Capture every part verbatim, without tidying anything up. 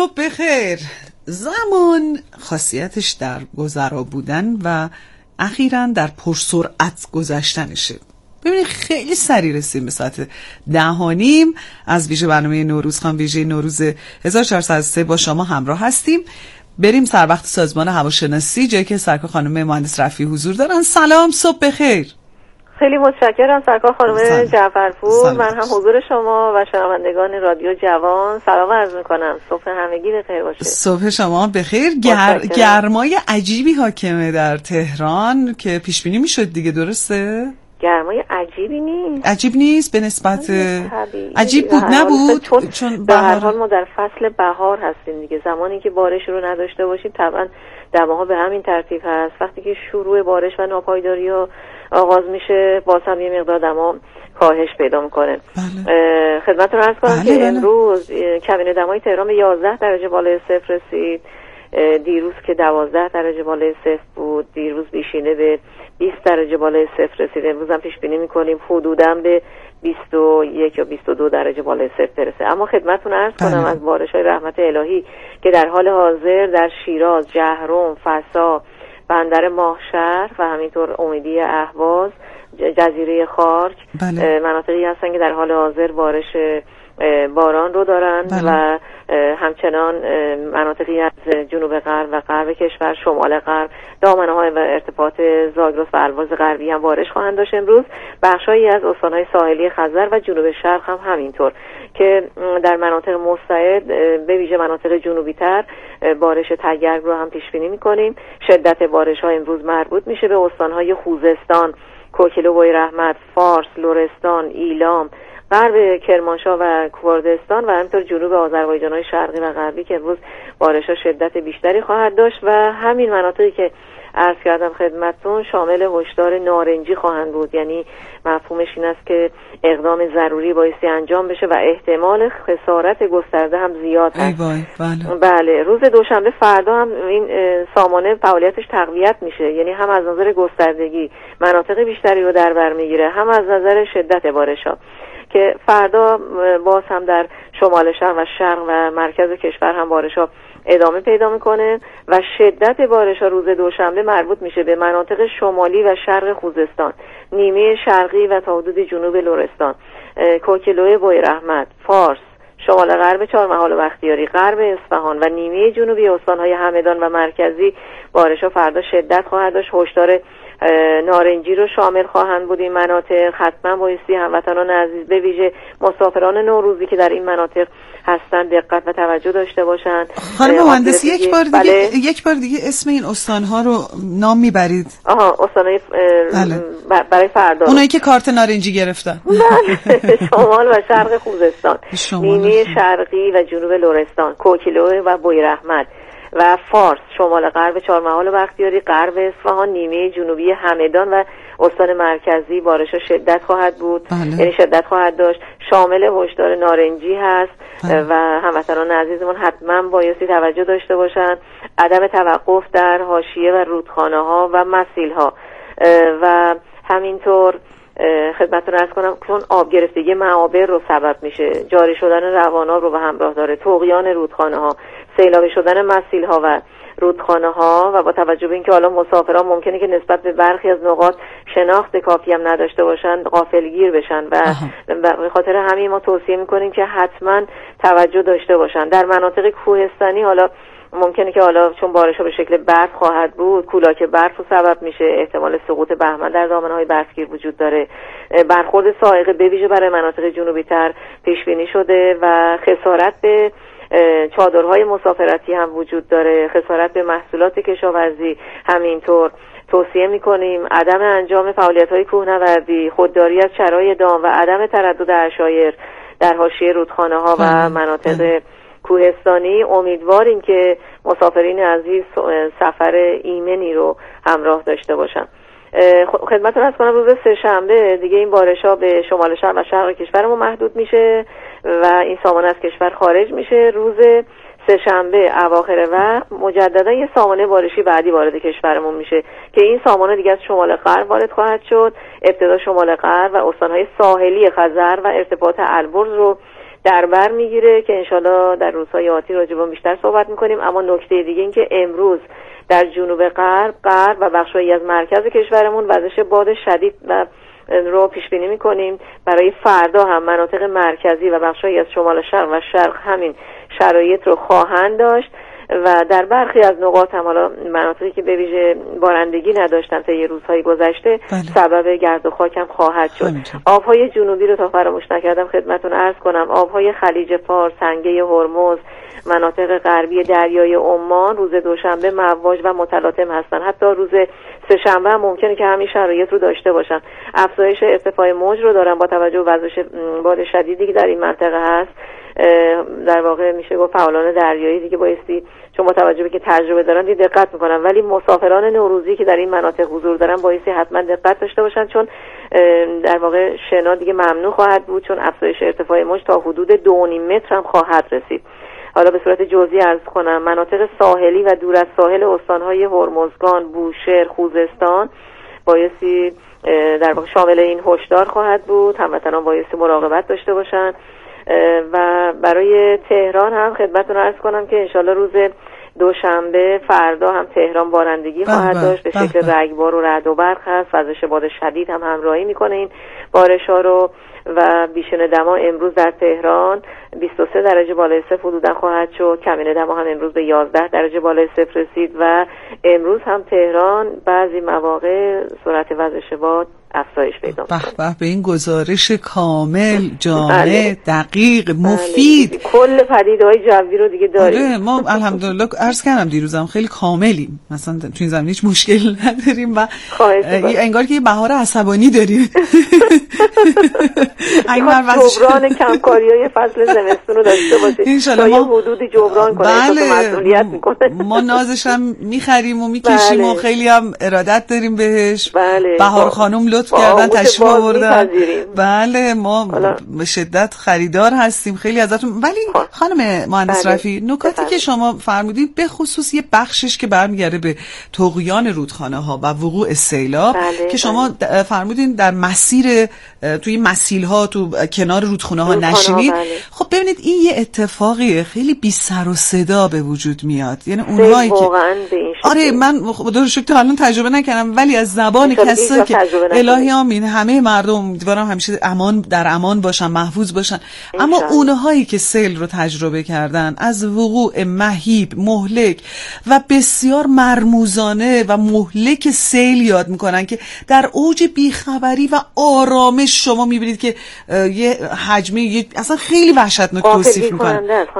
صبح بخیر. زمان خاصیتش در گذرا بودن و اخیراً در پرسرعت گذشتنشه. ببینید خیلی سریع رسیم به ساعت ده و نیم از ویژه برنامه نوروز خان، ویژه نوروز هزار و چهارصد و سه با شما همراه هستیم. بریم سر وقت سازمان هواشناسی، جایی که سرکار خانم مهندس رفیعی حضور دارن. سلام، صبح بخیر. خیلی متشکرم سرکار خانم جعفرپور. من هم حضور شما و شنوندگان رادیو جوان سلام عرض میکنم. صبح همگی بخیر باشه. صبح شما بخیر. گر... گرمای عجیبی حاکمه در تهران که پیش بینی میشد دیگه، درسته؟ گرمای عجیبی نیست. عجیب نیست به نسبت عجیب بود نبود، چون, چون به هر حال ما در فصل بهار هستیم دیگه. زمانی که بارش رو نداشته باشیم طبعا دماها به همین ترتیب هست. وقتی که شروع بارش و ناپایداری ها آغاز میشه باز هم یه مقدار دما کاهش پیدا میکنه. بله. خدمتتون عرض کنم بله که بله. امروز کمین دمای تهران به یازده درجه بالای صفر رسید. دیروز که دوازده درجه بالای صفر بود. دیروز بیشینه به بیست درجه بالای صفر رسید. امروز هم پیش بینی میکنیم حدوداً به بیست و یک یا بیست و دو درجه بالای صفر برسه. اما خدمتتون عرض کنم از بارش‌های رحمت الهی که در حال حاضر در شیراز، جهرم، فسا، بندر ماهشهر و همینطور امیدی اهواز، جزیره خارج، بله. مناطقی هستن که در حال حاضر بارش باران رو دارن. بله. و همچنان مناطقی از جنوب غرب و غرب کشور، شمال غرب، دامنه‌های و ارتفاعات زاگرس و البرز غربی هم بارش خواهند داشت امروز. بخشایی از استان‌های ساحلی خزر و جنوب شرق هم همینطور که در مناطق مستعد به ویژه مناطق جنوبی‌تر بارش تگرگ رو هم پیش بینی می‌کنیم. شدت بارش‌ها امروز مربوط میشه به استان‌های خوزستان، کوکیلو، بویرحمت، فارس، لرستان، ایلام، غرب کرمانشاه و کوردستان و همینطور جنوب آذربایجان‌های شرقی و غربی که امروز بارش‌ها شدت بیشتری خواهد داشت و همین مناطقی که عرض کردم خدمتتون شامل هشدار نارنجی خواهند بود. یعنی مفهومش این است که اقدام ضروری بایستی انجام بشه و احتمال خسارت گسترده هم زیاد هست. بله. بله. روز دوشنبه فردا هم این سامانه فعالیتش تقویت میشه، یعنی هم از نظر گستردگی مناطق بیشتری رو در بر میگیره، هم از نظر شدت بارش‌ها که فردا باز هم در شمال شرق و شرق و مرکز کشور هم بارش‌ها ادامه پیدا میکنه و شدت بارش‌ها روز دوشنبه مربوط میشه به مناطق شمالی و شرق خوزستان، نیمه شرقی و تا حدود جنوب لرستان، کوکیلوی بویرحمت، فارس، شمال غرب چهارمحال و بختیاری، غرب اصفهان و نیمه جنوبی استان‌های همدان و مرکزی بارش‌ها فردا شدت خواهد داشت. هشدار نارنجی رو شامل خواهند بود این مناطق. حتما بایستی هموطنان عزیز به ویژه مسافران نوروزی که در این مناطق هستند دقت و توجه داشته باشند. خانم مهندس یک بار دیگه بله. یک بار دیگه اسم این استان‌ها رو نام میبرید؟ آها، استان‌های بله. برای فردا اونایی که کارت نارنجی گرفتن. بله. شمال و شرق خوزستان، نیمه شرقی و جنوب لرستان، کوکیلو و بویرحمت و فارس، شمال غرب چهارمحال و بختیاری، غرب اصفهان، نیمه جنوبی همدان و استان مرکزی بارش‌ها شدت خواهد بود. بله. یعنی شدت خواهد داشت. شامل هشدار نارنجی هست. بله. و هموطنان عزیزمون حتما بایستی توجه داشته باشند. عدم توقف در حاشیه و رودخانه‌ها و مسیل‌ها و همینطور خدمتتون عرض کنم چون آب گرفتگی معابر رو سبب میشه، جاری شدن روان‌آب رو به همراه داره، طغیان رودخانه‌ها، سیلابی شدن مسیل‌ها و رودخانه‌ها و با توجه به اینکه حالا مسافران ممکنه که نسبت به برخی از نقاط شناخت کافی هم نداشته باشن، غافلگیر بشن و به خاطر همین ما توصیه می‌کنیم که حتما توجه داشته باشن. در مناطق کوهستانی حالا ممکنه که حالا چون بارش‌ها به شکل برف خواهد بود، کولاک برف رو سبب میشه، احتمال سقوط بهمن در دامنه‌های برفگیر وجود داره. برخورد صاعقه به ویژه برای مناطق جنوبی‌تر پیش بینی شده و خسارت به چادرهای مسافرتی هم وجود داره، خسارت به محصولات کشاورزی همینطور. توصیه می‌کنیم عدم انجام فعالیت‌های کوهنوردی، خودداری از چرای دام و عدم تردد عشایر در حاشیه رودخانه‌ها و مناطق کوهستانی. امیدواریم که مسافرین عزیز سفر ایمنی رو همراه داشته باشن. خدمتتون عرض کنم روز سه شنبه دیگه این بارش‌ها به شمال شرق و شرق کشورمون محدود میشه و این سامانه از کشور خارج میشه. روز سه شنبه اواخر وقت مجددا یه سامانه بارشی بعدی وارد کشورمون میشه که این سامانه دیگه از شمال غرب وارد خواهد شد. ابتدا شمال غرب و استان‌های ساحلی خزر و ارتفاعات البرز رو در بر میگیره که انشالله در روزهای آتی راجع به بیشتر صحبت میکنیم. اما نکته دیگه این که امروز در جنوب غرب غرب و بخشایی از مرکز کشورمون وزش باد شدید و رو پیش بینی میکنیم. برای فردا هم مناطق مرکزی و بخشایی از شمال شرق و شرق همین شرایط رو خواهند داشت و در برخی از نقاط هم حالا مناطقی که به ویژه بارندگی نداشتن تا یه روزهای گذشته بله. سبب گرد و خاک هم خواهد شد. آبهای جنوبی رو تا فراموش نکردم خدمتتون عرض کنم. آبهای خلیج فارس، سنگه هرمز، مناطق غربی دریای عمان روز دوشنبه مواج و متلاطم هستن. حتی روز سه‌شنبه هم ممکنه که همین شرایط رو داشته باشن. افزایش ارتفاع موج رو دارن با توجه به وزش باد شدیدی که در این منطقه هست. در واقع میشه گفت فعالان دریایی دیگه بایستی چون با توجه به که تجربه دارن دیگه دقت میکنن، ولی مسافران نوروزی که در این مناطق حضور دارن بایستی حتما دقت داشته باشن چون در واقع شنا دیگه ممنوع خواهد بود چون افزایش ارتفاع موج تا حدود دو و نیم متر هم خواهد رسید. حالا به صورت جزئی عرض کنم مناطق ساحلی و دور از ساحل استان‌های هرمزگان، بوشهر، خوزستان بایستی در واقع شامل این هشدار خواهد بود. هموطنان بایستی مراقبت داشته باشن. و برای تهران هم خدمتتون عرض کنم که انشالله روز دوشنبه فردا هم تهران بارندگی خواهد داشت به شکل رگبار و رعد و برق هست. وزش باد شدید هم همراهی میکنه این بارش‌ها رو و بیشتر دما امروز در تهران بیست و سه درجه بالای صفر حدوداً خواهد شد. کمین دما هم امروز به یازده درجه بالای صفر رسید و امروز هم تهران بعضی مواقع سرعت وزش باد افزایش پیدا می‌کنه. به به این گزارش کامل، جامع، دقیق، مفید. بله. کل پدیده‌های جوی رو دیگه داریم. آره ما الحمدلله عرض کردم دیروزم خیلی کاملیم. مثلا تو این زمینه هیچ مشکلی نداریم و انگار که یه بهار عصبانی داریم. اگر جبران کمکاری‌های فصل زمستون رو داشته باشید تا یه حدودی جبران کنه. بله. مسئولیت میکنه. ما نازش هم می‌خریم و می‌کشیم بله. و خیلی هم ارادت داریم بهش. بله. بهار خانم لطف کردن تشریف آوردن. بله ما به شدت خریدار هستیم خیلی ازتون. ولی خانم مهندس بله. رفیع نکاتی بله. که شما فرمودید به خصوص یه بخشش که برمیگرده به طغیان رودخانه ها و وقوع سیلاب بله. که شما بله. فرمودین در مسیر توی مسیل ها تو کنار رودخانه ها نشینید. بله. خب ببینید این یه اتفاقیه خیلی بی سر و صدا به وجود میاد. یعنی اونهایی که آره من خدا رو شکر تا الان تجربه نکردم ولی از زبان کسایی که الهی آمین همه مردم امیدوارم همیشه امان در امان باشن محفوظ باشن. اما اونهایی که سیل رو تجربه کردن از وقوع مهیب مهلک و بسیار مرموزانه و مهلک سیل یاد میکنن که در اوج بیخبری و آرامش شما میبینید که یه حجمه یه اصلا خیلی وحشتناک توصیف میکنن.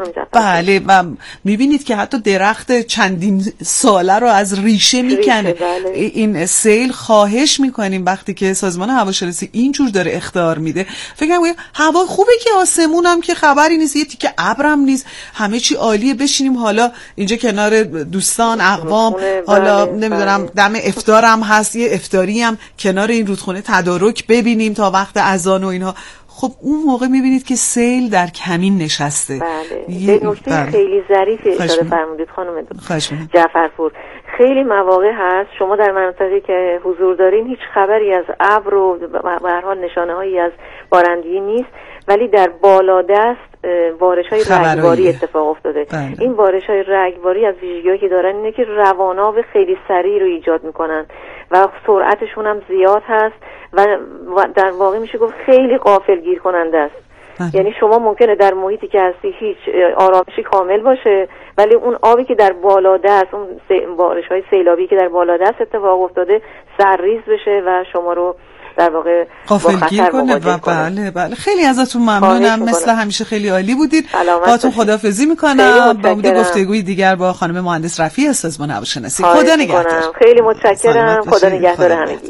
بله و میبینید که حتی درخت چندین ساله رو از ریشه میکنه. بله. این سیل خواهش میکنیم وقتی که سازمان هواشناسی اینجور داره اخطار میده فکر کنم هوا خوبه که آسمون هم که خبری نیست یه تیکه ابرم نیست همه چی عالیه بشینیم حالا اینجا کنار دوستان اقوام حالا نمیدونم دم افطار هم هست یه افطاری هم کنار این رودخونه تدارک ببینیم تا وقت اذان و اینها. خب اون موقع میبینید که سیل در کمین نشسته. بله. یه نکته بله. خیلی ظریفی اشاره فرمودید خانم جعفرپور. خیلی مواقع هست شما در مناطقی که حضور دارین هیچ خبری از ابر و به هر حال نشانه‌هایی از بارندگی نیست ولی در بالادست بارش‌های رگباری اتفاق افتاده. بله. این بارش‌های رگباری از ویژگی‌هایی که دارن اینه که رواناب خیلی سریع رو ایجاد میکنن و سرعتشون هم زیاد هست و در واقع میشه گفت خیلی غافلگیر کننده است. بله. یعنی شما ممکنه در محیطی که هستی هیچ آرامشی کامل باشه ولی اون آبی که در بالادست اون بارش‌های سیلابی که در بالادست اتفاق افتاده سرریز بشه و شما رو در واقع غافلگیر کنه و بله بله خیلی ازتون ممنونم مثل همیشه خیلی عالی بودید. باهاتون خداحافظی میکنم با امید گفتگوی دیگر با خانم مهندس رفیع از سازمان هواشناسی. خدا نگهدار. خیلی متشکرم. خدا نگهدار همگی.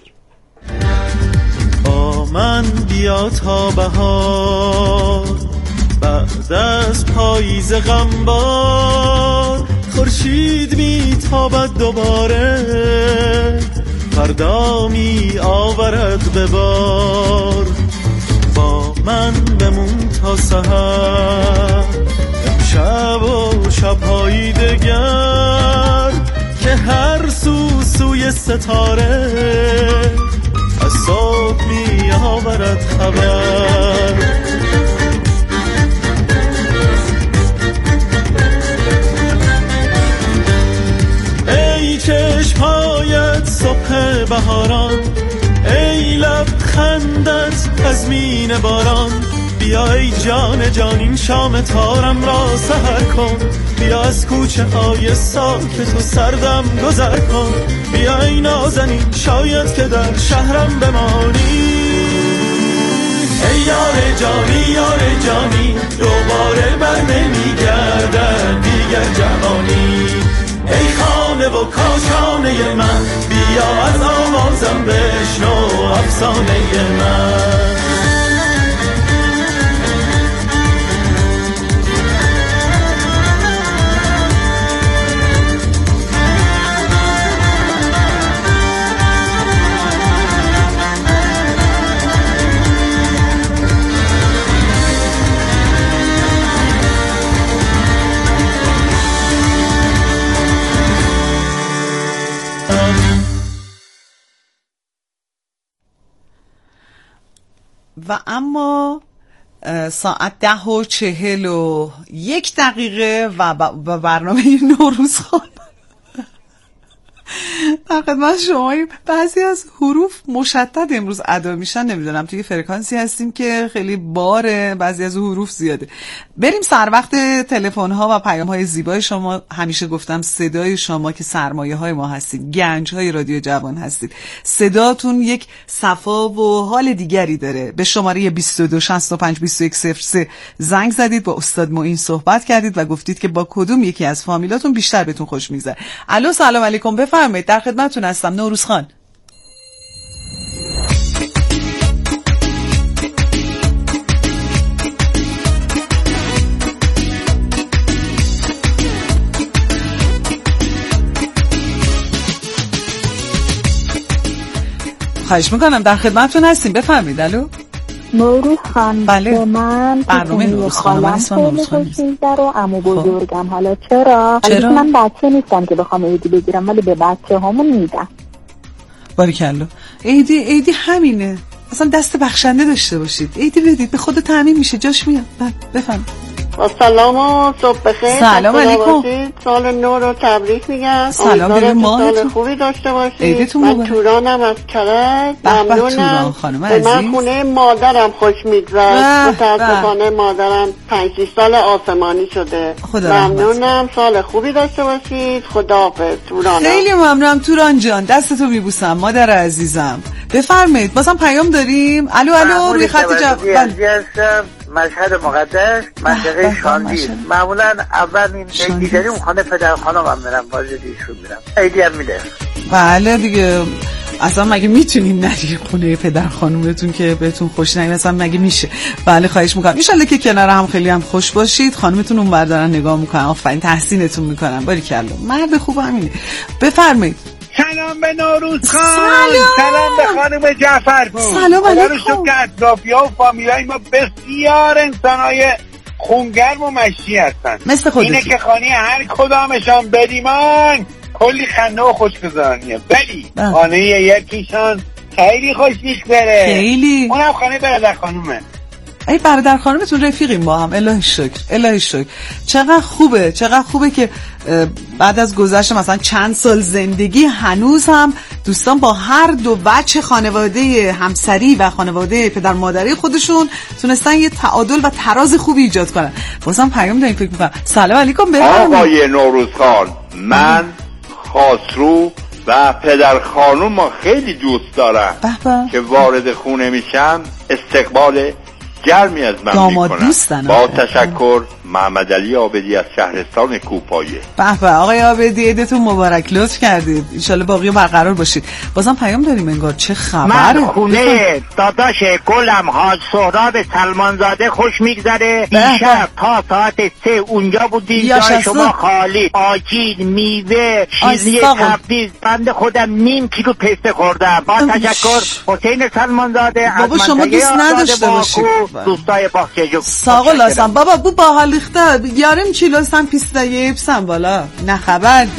با من بیا تا بهار بعد از پاییز غمبار خورشید میتابد دوباره فردا می آورد به بار با من بمون تا سحر امشب و شب‌های دگر که هر سو سوی ستاره از صبح می آورد خبر لبخندت از مین باران. بیا ای جان جان این شام تارم را سحر کن. بیا از کوچه های ساکت و سردم گذر کن. بیا ای نازنین شاید که در شهرم بمانی. ای یار جانی یار جانی دوباره بر نمیگردد دیگر جوانی. ای خانه و کاشانه من بیا از آوازم بشنو افسانه من. و اما ساعت ده و چهل و یک دقیقه و برنامه نوروز خان در خدمت شما. بعضی از حروف مشدد امروز ادا میشن، نمیدونم توی فرکانسی هستیم که خیلی باره، بعضی از حروف زیاده. بریم سر وقت تلفن ها و پیام های زیبای شما. همیشه گفتم صدای شما که سرمایه های ما هستید، گنج های رادیو جوان هستید. صداتون یک صفا و حال دیگری داره. به شماره بیست و دو شصت و پنج بیست و یک صفر سه زنگ زدید، با استاد معین صحبت کردید و گفتید که با کدوم یکی از فامیلاتون بیشتر بهتون خوش میگذره. الو سلام علیکم، بفرمایید، در خدمتتون هستم. نوروز خان. خواهش میکنم، در خدمتتون هستیم، بفرمایید. الو نوروز خان. بله. من برنامه نوروز خان، من اسمم نوروز خان نیست. رو عمو بزرگم. حالا چرا؟ چرا؟ من بچه نیستم که بخوام عیدی بگیرم، ولی به بچه همون میدم. باریکلا. عیدی عیدی همینه، اصلا دست بخشنده داشته باشید. عیدی بدید، به خود تامین میشه، جاش میاد. بفهم. سلام و صبح بخیر. سلام علیکم. سال نو رو تبریک میگم. سلام بریم ماهتون. سال خوبی داشته باشید. عیدتون من مبارک. تورانم از کرج. ممنونم. خانم عزیز. من خونه مادرم خوش میگذره. متاسفانه مادرم پنج شش سال آسمانی شده. ممنونم. سال خوبی داشته باشید. خداحافظ تورانم. خیلی ممنونم توران جان، دستتو میبوسم مادر عزیزم. بفرمایید، بازم پیام داریم. الو الو، روی خط جواب. مشهد مقدس، منطقه شاندیر. معمولا اول این دیگری اون خانه پدر خانم هم میرم، بازی دیشون میرم، ایدی هم میده. بله دیگه، اصلا مگه میتونین نرید خونه پدر خانومتون که بهتون خوش نگید؟ اصلا مگه میشه؟ بله خواهش میکنم. ان شاءالله که کنار هم خیلی هم خوش باشید. خانومتون اون بردارن نگاه میکنن، آفرین، تحسینتون میکنن. باریکلا، مرد خوب همینه. بفرمایید. سلام به نوروز خان. سلام, سلام به خانم جعفرپور. سلام علیکم. خدا رو شکر اطرافی‌ها و فامیلای ما بسیار انسانای خونگرم و مشتی هستن. مثل خودتون. اینه که خانه هر کدامشان بریمان کلی خنده و خوشگذرانیه، ولی خانه یکیشان خیلی خوش می‌گذره. خیلی. اونم خانه برادر خانومه. ای برادر خانومتون رفیقیم با هم. الهی شکر، الهی شکر. چقدر خوبه، چقدر خوبه که بعد از گذشت مثلا چند سال زندگی هنوز هم دوستان با هر دو بچه خانواده همسری و خانواده پدر مادری خودشون تونستن یه تعادل و تراز خوبی ایجاد کنن. بازم پیام داریم فکر می‌کنم. سلام علیکم. بفرمایید. آقای نوروز خان، من خسرو و پدر خانوم ما خیلی دوست دارم که وارد خونه میشم استقبال گرمی از من میکنن. با تشکر، محمد علی عابدی از شهرستان کوپایه. به به آقای عابدی، عیدتون مبارک، لطف کردید. ان شاءالله باقی برقرار باشید. بازم پیام داریم انگار. چه خبره؟ من خونه داداش گلم حاج سهراب سلمانزاده خوش میگذره. دیشب تا ساعت سه اونجا بودیم، جای شما خالی. آجیل، میوه، شیرینی تبریز. بنده خودم نیم کیلو پسته خوردم. با تشکر، حسین سلمانزاده از منطقه آزاد باکو، دوستای باخچه‌جو. ساقو لاسم بابا بو باحالیخته yarım kilo sen piste yiyipsen bala. Ne haberdi?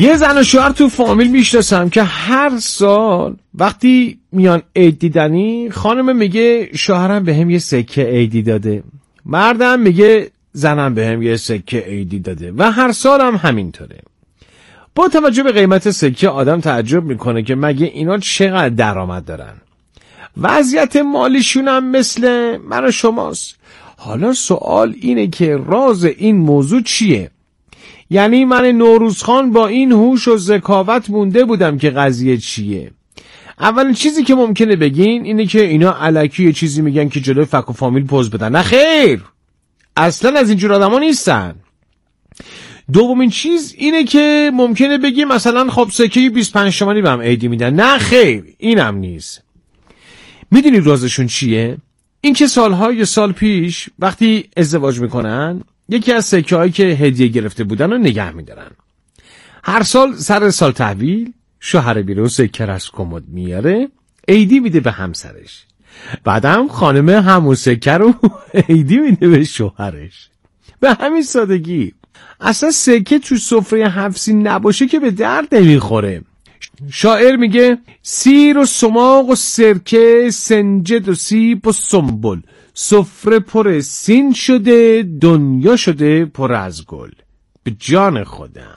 یه زن و شوهر تو فامیل میشناسم که هر سال وقتی میان عید دیدنی خانم میگه شوهرم به هم یه سکه عیدی داده، مردم میگه زنم به هم یه سکه عیدی داده و هر سال هم همینطوره. با توجه به قیمت سکه آدم تعجب میکنه که مگه اینا چقدر درآمد دارن. وضعیت مالیشون هم مثل من و شماست. حالا سوال اینه که راز این موضوع چیه؟ یعنی من نوروزخان با این هوش و ذکاوت مونده بودم که قضیه چیه. اولین چیزی که ممکنه بگین اینه که اینا الکی یه چیزی میگن که جلوی فک و فامیل پوز بدن. نه خیر، اصلا از اینجور آدم ها نیستن. دومین چیز اینه که ممکنه بگی مثلا خب سکه بیست و پنج تومانی بهم عیدی میدن. نه خیر، اینم نیست. میدونی رازشون چیه؟ این که سالهای سال پیش وقتی ازدواج میکنن یکی از سکه هایی که هدیه گرفته بودن رو نگه میدارن. هر سال سر سال تحویل شوهر بیرون سکه را از کمد میاره، عیدی میده به همسرش. بعدم خانم همون سکه رو عیدی میده به شوهرش. به همین سادگی. اصلا سکه تو سفره حفظی نباشه که به درد نمیخوره. شاعر میگه سیر و سماق و سرکه، سنجد و سیب و سنبل، سفره پر سین شده، دنیا شده پر از گل. به جان خودم.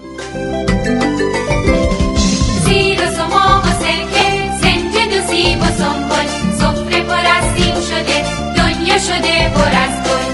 سیر و سماق و سرکه، سنجد و سیب و سنبل، سفره پر از سین شده، دنیا شده پر از گل.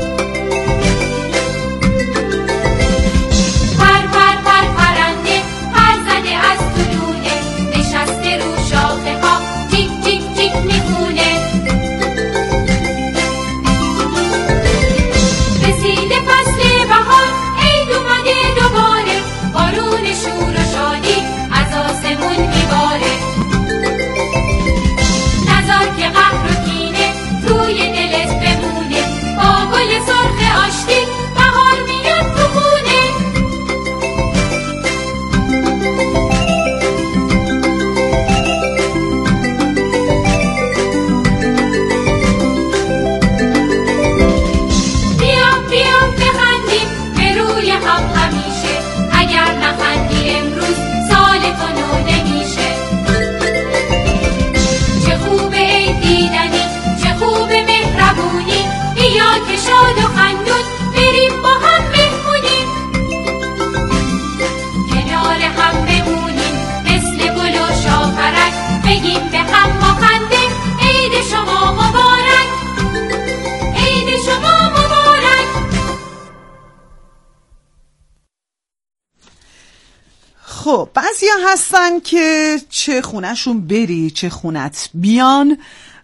خب بعضی ها هستن که چه خونهشون بری چه خونت بیان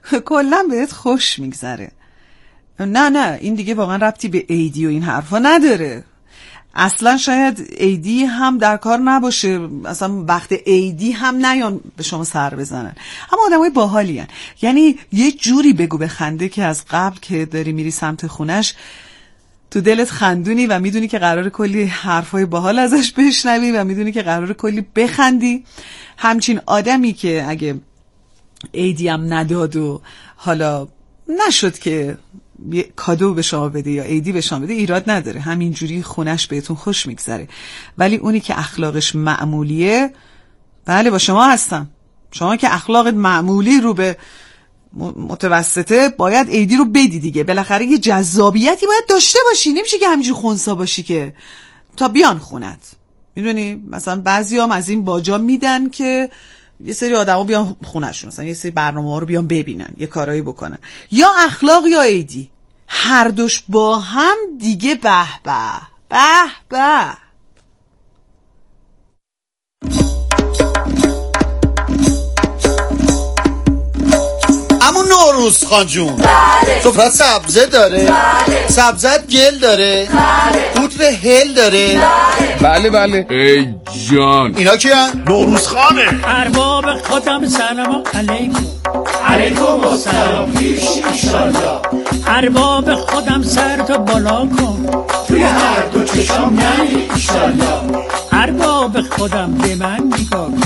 کلا بهت خوش میگذره. نه نه این دیگه واقعا ربطی به عیدی و این حرفا نداره. اصلا شاید عیدی هم در کار نباشه، اصلا وقت عیدی هم نیان به شما سر بزنن، اما آدمای باحالی هن. یعنی یه جوری بگو به خنده که از قبل که داری میری سمت خونش تو دلت خندونی و میدونی که قرار کلی حرفای باحال ازش بشنوی و میدونی که قرار کلی بخندی. همچین آدمی که اگه عیدی هم نداد و حالا نشد که کادو به شما بده یا عیدی به شما بده ایراد نداره، همینجوری خونش بهتون خوش میگذره. ولی اونی که اخلاقش معمولیه، بله با شما هستم، شما که اخلاقت معمولی رو به متوسطه باید عیدی رو بدی دیگه. بالاخره یه جذابیتی باید داشته باشی، نمیشه که همینجوری خونسا باشی که تا بیان خونت. میدونی مثلا بعضیام از این باجا میدن که یه سری آدما بیان خونه‌شون، مثلا یه سری برنامه‌ها رو بیان ببینن، یه کارایی بکنن، یا اخلاق یا عیدی، هر دوش با هم دیگه. به به به به. همون نوروز خان جون بله. سفره سبزه داره بله. سبزت گل داره بله. پودر هل داره بله بله. ای جان اینا کیان؟ نوروز خانه. ارباب خودم سلام علیکم. علیکم و سلام پیش ایشالله. ارباب خودم سر تو بالا کن، توی هر دو چشام نری ایشالله. ارباب خودم به من نگاه کن،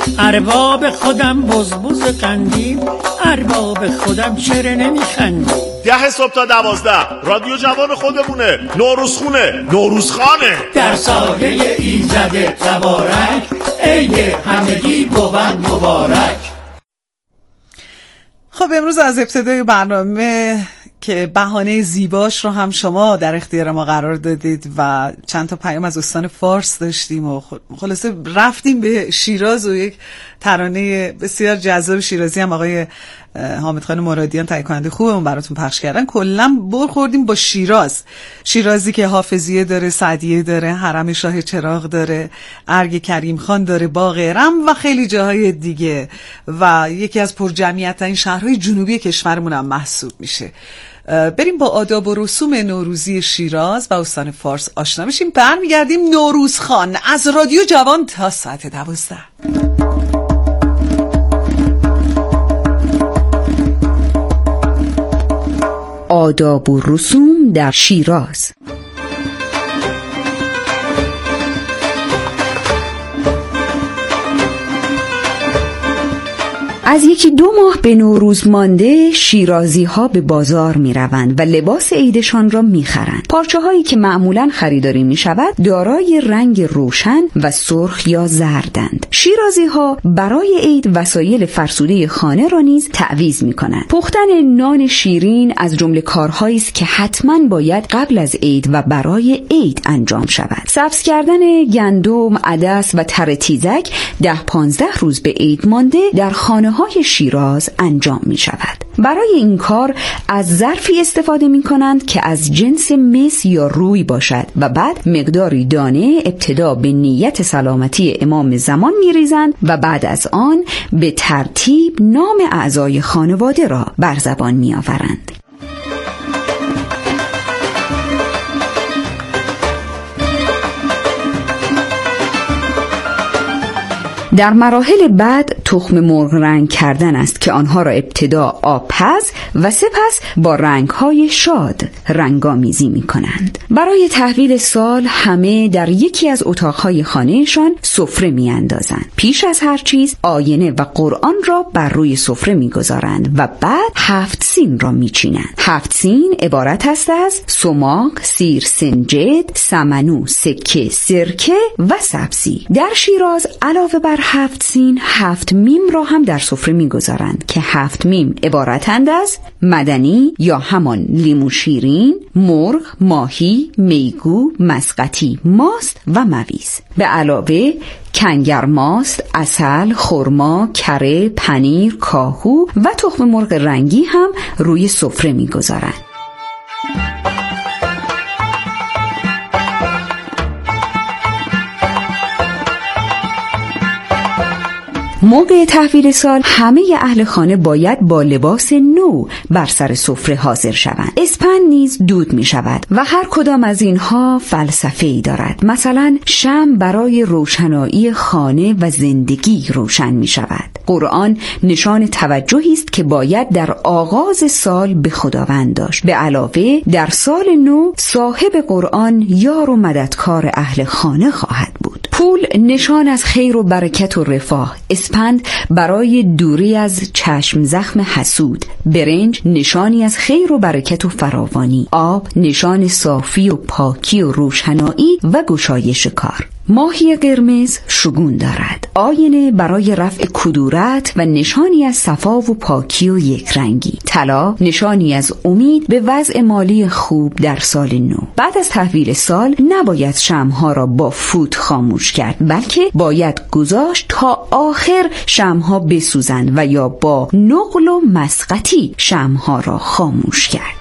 ارباب خودم بز بز قندیم، ارباب خودم چرا نمیخندی؟ ده صبح تا دوازده رادیو جوان خودمونه، نوروزخونه، نوروزخانه در سایه ایزد تبارک، عید همگی بود مبارک. خب امروز از ابتدای برنامه که بهانه زیباش رو هم شما در اختیار ما قرار دادید و چند تا پیام از استان فارس داشتیم و خلاصه رفتیم به شیراز و یک ترانه بسیار جذاب شیرازی هم آقای حامد خان مرادیان تهیه کننده خوبمون براتون پخش کردن. کلا برخوردیم با شیراز، شیرازی که حافظیه داره، سعدیه داره، حرم شاه چراغ داره، ارگ کریم خان داره، باغ ارم و خیلی جاهای دیگه و یکی از پرجمعیت‌ترین شهرهای جنوبی کشورمون هم محسوب میشه. بریم با آداب و رسوم نوروزی شیراز و استان فارس آشنا بشیم. برمیگردیم نوروزخان از رادیو جوان تا ساعت دوازده. آداب و رسوم در شیراز. از یکی دو ماه به نوروز مانده شیرازی ها به بازار می روند و لباس عیدشان را می خرند. پارچه هایی که معمولاً خریداری می شود دارای رنگ روشن و سرخ یا زردند. شیرازی ها برای عید وسایل فرسوده خانه را نیز تعویض می کنند. پختن نان شیرین از جمله کارهایی است که حتماً باید قبل از عید و برای عید انجام شود. سبز کردن گندم، عدس و تره تیزک ده پانزده روز به عید مانده در خانه های شیراز انجام می شود. برای این کار از ظرفی استفاده می کنند که از جنس مس یا روی باشد و بعد مقداری دانه ابتدا به نیت سلامتی امام زمان می ریزند و بعد از آن به ترتیب نام اعضای خانواده را بر زبان می آورند. در مراحل بعد تخم مرغ رنگ کردن است که آنها را ابتدا آبپز و سپس با رنگ‌های شاد رنگامیزی می‌کنند. برای تحویل سال همه در یکی از اتاق‌های خانه‌شان سفره می‌اندازند. پیش از هر چیز آینه و قرآن را بر روی سفره می‌گذارند و بعد هفت سین را می‌چینند. هفت سین عبارت است از سماق، سیر، سنجد، سمنو، سکه، سرکه و سبزی. در شیراز علاوه بر هفت سین هفت میم را هم در سفره می‌گذارند که هفت میم عبارتند از مدنی یا همان لیمو شیرین، مرغ، ماهی، میگو، مسقطی، ماست و مویز. به علاوه کنگر ماست، عسل، خرما، کره، پنیر، کاهو و تخم مرغ رنگی هم روی سفره می‌گذارند. موقع تحویل سال همه اهل خانه باید با لباس نو بر سر سفره حاضر شوند. اسپند نیز دود می شود و هر کدام از اینها فلسفه‌ای دارد. مثلا شمع برای روشنایی خانه و زندگی روشن می شود. قرآن نشان توجهی است که باید در آغاز سال به خداوند داشت. به علاوه در سال نو صاحب قرآن یار و مددکار اهل خانه خواهد بود. پول نشان از خیر و برکت و رفاه. اسپند برای دوری از چشم زخم حسود. برنج نشانی از خیر و برکت و فراوانی. آب نشان صافی و پاکی و روشنایی و گشایش کار. ماهی قرمز شگون دارد. آینه برای رفع کدورت و نشانی از صفا و پاکی و یک رنگی. طلا نشانی از امید به وضع مالی خوب در سال نو. بعد از تحویل سال نباید شمعها را با فوت خاموش کرد، بلکه باید گذاشت تا آخر شمعها بسوزند و یا با نقل و مسقطی شمعها را خاموش کرد.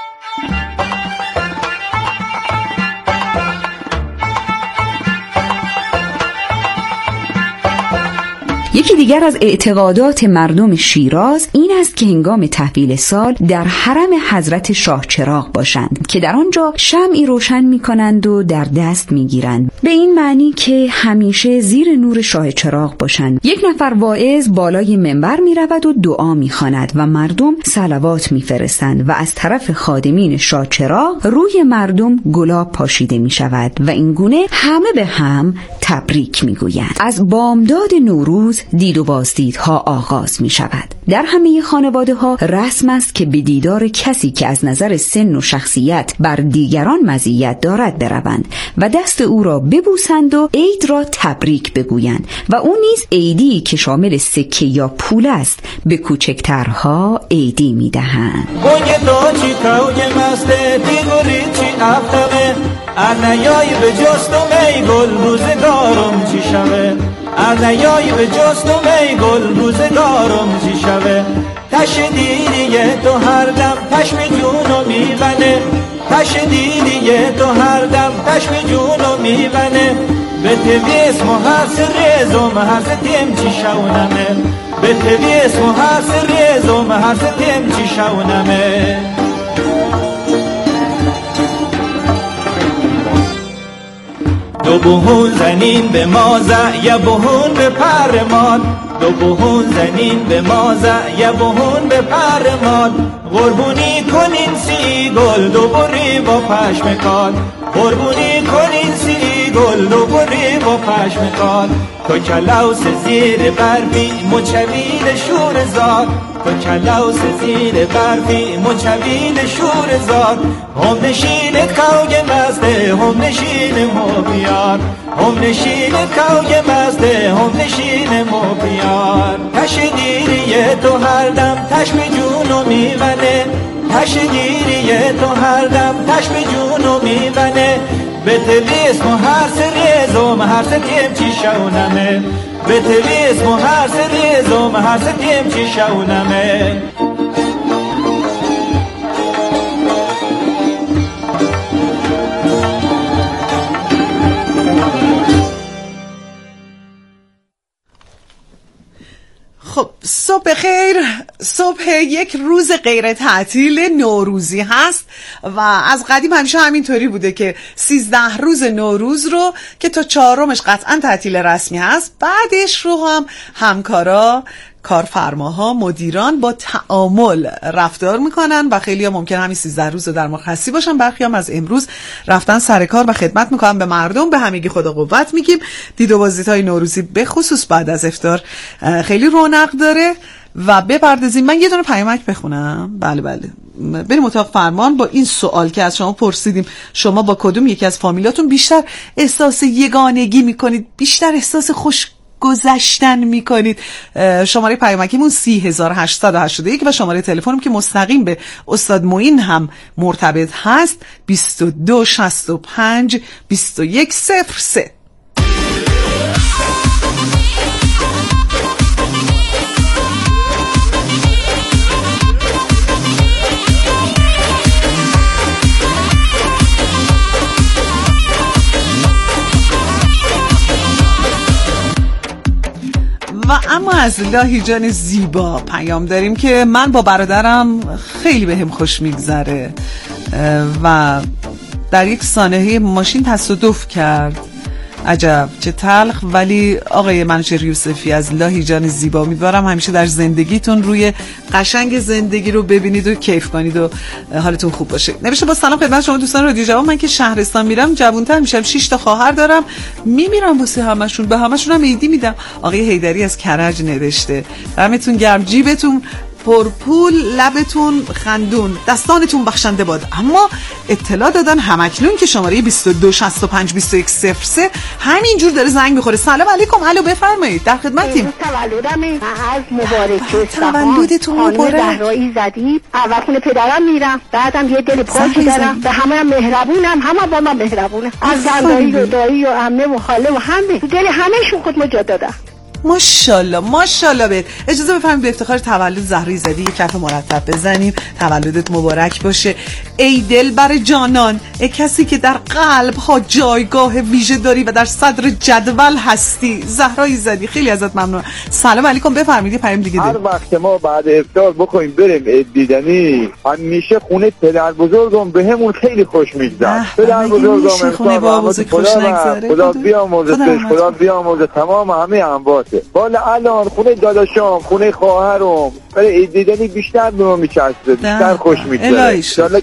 یکی دیگر از اعتقادات مردم شیراز این است که هنگام تحویل سال در حرم حضرت شاه چراغ باشند که در آنجا شمعی روشن می کنند و در دست می گیرند، به این معنی که همیشه زیر نور شاه چراغ باشند. یک نفر واعظ بالای منبر می رود و دعا می خواند و مردم صلوات می فرستند و از طرف خادمین شاه چراغ روی مردم گلاب پاشیده می شود و این گونه همه به هم تبریک می گویند. از بامداد نوروز دید و بازدیدها آغاز می شود. در همه خانواده ها رسم است که به دیدار کسی که از نظر سن و شخصیت بر دیگران مزیت دارد بروند و دست او را ببوسند و عید را تبریک بگویند و او نیز عیدی که شامل سکه یا پول است به کوچکترها عیدی می دهند. ارنیایی به جست و می گل روزگارم چی شوه ارنیایی به جست و می گل روزگارم چی شوه تش دیدیه تو هر دم تشم جونو میبنه تش دیدیه تو هر دم تشم جونو میبنه به تویس محرس ریزم هرس تیم چی شونمه به تویس محرس ریزم هرس تیم چی شونمه دو بهون زنین به مازه یه بهون به پرمان دو بهون زنین به مازه یه بهون به پرمان قربونی کنین سی گل دو بری با پشمکان قربونی کنین سی گل دو بری با پشمکان تو کلاوس زیر برفی مچویل شور زاد تو کلاوس زیر برفی مچویل شور زاد هم نشینت کوگ مزده هم نشین مو بیار هم نشینت کوگ مزده هم نشین مو بیار تش دیریه تو هر دم تشم جونو میبنه تش دیریه تو هر دم تشم جونو میبنه به تویس مو هر سریزم هر ستیم چی شونمه به تویس مو هر سریزم هر ستیم چی شونمه خب صبح خیر، صبح یک روز غیر تعطیل نوروزی هست و از قدیم همیشه همینطوری بوده که سیزده روز نوروز رو که تا چهارمش قطعا تعطیل رسمی هست بعدش رو هم همکارا کارفرماها مدیران با تعامل رفتار میکنن و خیلی ها ممکن همین سیزده روز رو در مرخصی باشن برخی هم از امروز رفتن سر کار و خدمت میکنن به مردم. به همگی خدا قوت میگیم. دید و بازدیدهای نوروزی به خصوص بعد از افطار خیلی رونق داره و بپردازیم. من یه دونه پیامک بخونم. بله بله بریم اتاق فرمان با این سوال که از شما پرسیدیم شما با کدوم یکی از فامیلاتون بیشتر احساس یگانگی میکنید، بیشتر احساس خوش گذشتن میکنید؟ شماره پیامکیمون سی هزار و هشتصد و هشتاد و یک و شماره تلفنم که مستقیم به استاد معین هم مرتبط هست بیست و دو شصت و پنج بیست و یک صفر سه. و اما از لاهی جان زیبا پیام داریم که من با برادرم خیلی بهم خوش میگذره و در یک سانحه ماشین تصادف کرد. عجب چه تلخ. ولی آقای منوچهر یوسفی از لاهی جان زیبا امیدوارم همیشه در زندگیتون روی قشنگ زندگی رو ببینید و کیف کنید و حالتون خوب باشه. نوشته با سلام خدمت شما دوستان رادیو جوان، من که شهرستان میرم جوانتر میشم، شش تا خواهر دارم، میمیرم واسه همشون، به همشون هم عیدی میدم. آقای حیدری از کرج نوشته دمتون گرم، جیبتون پرپول، لبتون خندون، دستانتون بخشنده باد. اما اطلاع دادن همکنون که شماره بیست و دو شصت و پنج بیست و یک صفر سه همینجور داره زنگ میخوره. سلام علیکم. الو بفرمایید، در خدمتیم. تولدمه، از مبارکه. تولدتون مبارک. زهرایی زدید. اول خونه پدرم میرم، بعدم یه دل پاکی دارم، به همه هم مهربونم، همه با من مهربونه، از زندایی و دایی و عمه و خاله و همه دل همه‌شون خود مجا دادم. ماشاءالله ماشاءالله. بهت اجازه بفرمایید به افتخار تولد زهرایی زدی یک کف مرتب بزنیم. تولدت مبارک باشه ای دلبر جانان، ای کسی که در قلب ها جایگاه ویژه داری و در صدر جدول هستی. زهرایی زدی خیلی ازت ممنون. سلام علیکم. بفرمایید پیام دیگه هر وقت ما بعد افطار بخوایم بریم دیدنی همیشه خونه پدر بزرگم بهمون خیلی خوش میگذره. پدر بزرگم خونه با بزرگ خوش نگذره. خدا بیامرزه، خدا بیامرزه تمام همه انباته. بالا الان خونه داداشام، خونه خواهرم برای عید دیدنی بیشتر به ما میچسبه، بیشتر خوش میگذره. ان شاءالله